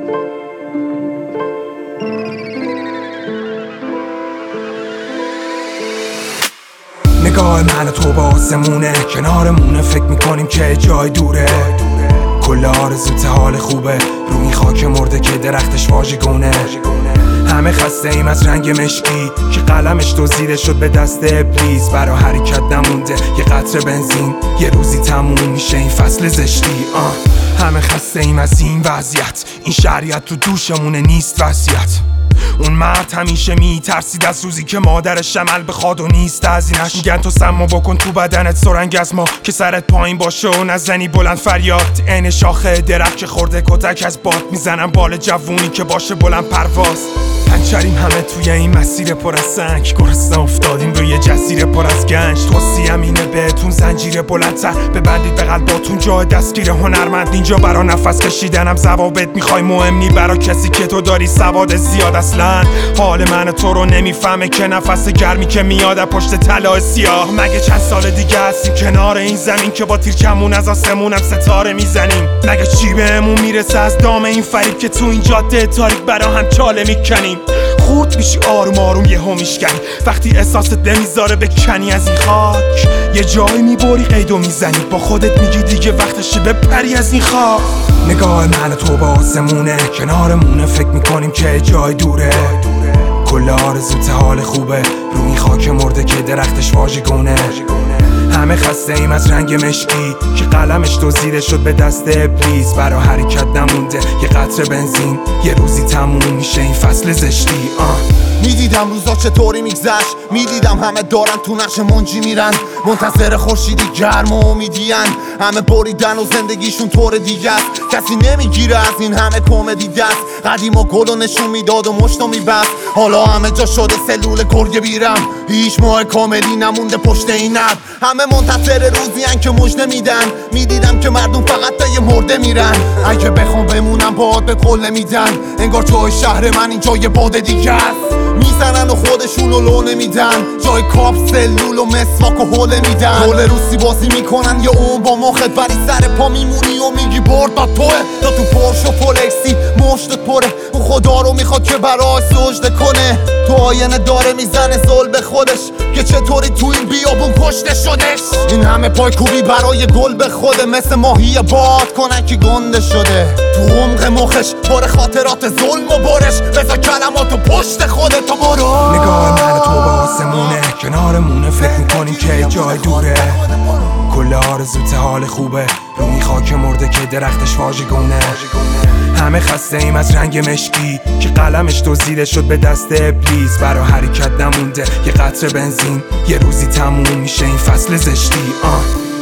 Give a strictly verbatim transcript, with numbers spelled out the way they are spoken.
نگاه من و تو با آسمونه، کنارمونه، فکر میکنیم که جای دوره. کل آرزوت حال خوبه، رو این خاک مرده که درختش واژگونه. همه خسته ایم از رنگ مشکی که قلمش دزدیده شد به دست ابلیس. برا حرکت نمونده یه قطره بنزین، یه روزی تموم میشه این فصل زشتی. آه. همه خسته ایم از این وضعیت، این شریعت تو دوشمونه نیست وصیت. اون مرد همیشه میترسید از روزی که مادرش عمل بخواد و نیست هزینه‌اش. میگن تو سمو بکن تو بدنت سرنگ از ما، که سرت پایین باشه و نزنی بلند فریاد. عین شاخه درخت که خورده کتک از باد، میزنم بال جوونی که باشه بلند پرواز. پنچریم همه توی این مسیر پر از سنگ، گرسنه افتادیم روی جزیره پر از گنج. توصیه‌ام اینه بهتون زنجیر بلندتر ببندید به قلباتون، جای دستگیر هنرمند اینجا. برا نفس کشیدنم ضوابط میخوای مهم نی، برا کسی که تو داری سواد زیاد. اصلا حال من تو رو نمیفهمه که نفس گرمی که میاد پشت طلای سیاه. مگه چند سال دیگه هستیم کنار این زمین که با تیر کمون از آسمونم ستاره میزنیم؟ مگه چی بهمون میرسه از دام این فریب که تو این جاده تاریک برا هم چاله میکنیم؟ خورد میشی آروم آروم یهو میشکنی، وقتی احساست نمیذاره بکنی از این خاک. یه جایی میبری قیدو میزنی، با خودت میگی دیگه وقتشه بپری از این خاک. نگاه من و تو با آسمونه، کنارمونه، فکر میکنیم که جای دوره. کل آرزوت حال خوبه، رو این خاک مرده که درختش واژگونه. همه خسته ایم از رنگ مشکی که قلمش دزدیده شد به دست ابلیس. برا حرکت نمونده یه قطره بنزین، یه روزی تموم میشه این فصل زشتی. آه. میدیدم روزا چطوری میگذشت، میدیدم همه دارن تو نقش منجی میرن، منتظر خورشیدی گرم و امیدین. همه بریدن و زندگیشون طور دیگه است، کسی نمیگیره از این همه کمدی دست. قدیما گلو نشون میداد و مشتو میبست، حالا همه جا شده سلول گرگه بیرم. هیچ ماه کاملی نمونده پشت این ابر، همه منتظر روزی ان که مژده میدن. میدیدم که مردم فقط تا یه مرده میرن، اگه بخوام بمونم باهات به قول نمیدن. انگار جای شهر من اینجا یه باد دیگه است، میزنن و خودشونو لو نمیدن. جای کاپ سلول و مسواک و حوله میدن. رول روسی بازی میکنن یه اون با مخت، ولی سر پا میمونی و میگی برد با توه. تا تو پرش و فولکسی مشتت پره، اون خدا رو میخواد که برای سجده کنه. تو آینه داره میزنه زل به خودش که چطوری تو این بیابون کشته شدش. این همه پای کوبی برای گل به خوده، مثل ماهی باد کنن که گنده شده. تو عمق مخش پر خاطرات ظلم و برش، بذار کلماتو پشت خودت تو برو. نگاه من تو با آسمونه، کنارمونه، فکر میکنیم که جای دوره. کل آرزوت حال خوبه، رو این خاک مرده که درختش واژگونه. همه خسته ایم از رنگ مشکی که قلمش دزدیده شد به دست ابلیس. برا حرکت نمونده یه قطره بنزین، یه روزی تموم میشه این فصل زشتی. آه.